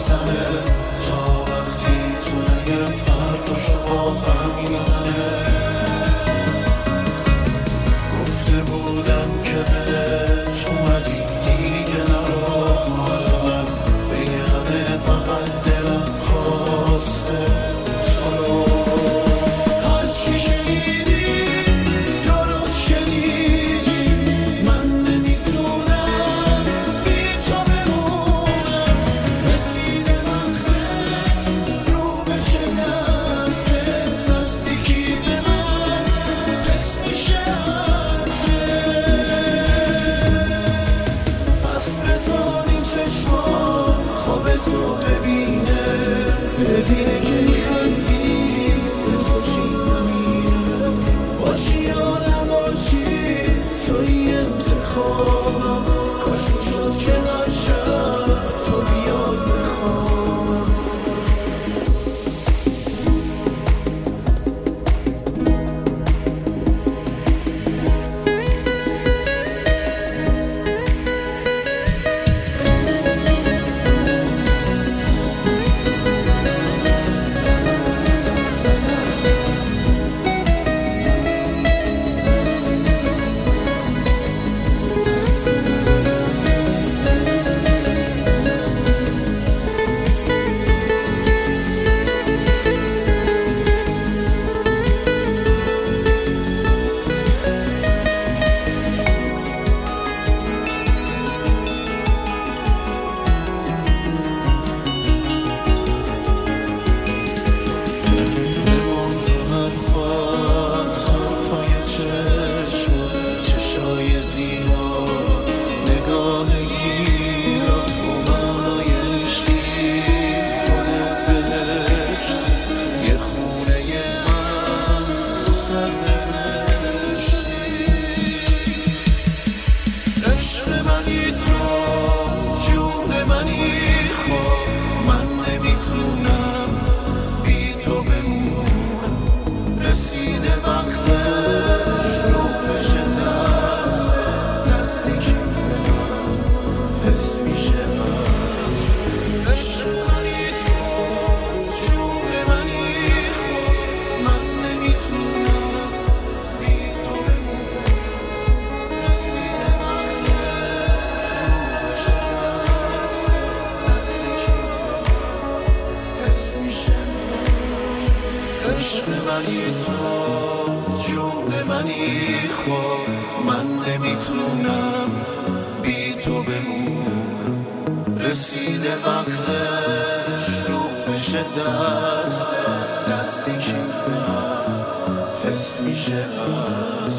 میزنه تا وقتی تو نگم حرفشو با هم میزنه. گفته بودم که بهت اومدی دیگه نرو، آخه من بگمه فقط دلم خواسته تو رو. هرچی شنیدی درست شنیدی، من نمیتونم بی تو بمونم. رسیده وقتت رو به شکسته، نزدیکی به من حس میشه ببینه که میخندی دل خوشی نمینه. باشی یا نباشی توی انتخابم، کاش میشد که هر شب تو بیای بخوابم. چشای زیبات، نگاه گیرات و معنای عشقی، خود بهشتی، یه خونه من تو سر نوشتی. عشق منی تو، جون منی خواه، من نمیتونم بی تو بمونم. رسیده وقتش رو بشه دست، نزدیکی به من حس میشه هست. عشق منی تو، جون منی خواه، من نمیتونم بی تو بمونم. رسیده وقتش رو بشه دست، نزدیکی به من حس میشه هست. عشق منی تو، جون منی خواه، من نمیتونم بی تو بمونم. رسیده وقتش رو بشه دست، نزدیکی به من حس میشه هست.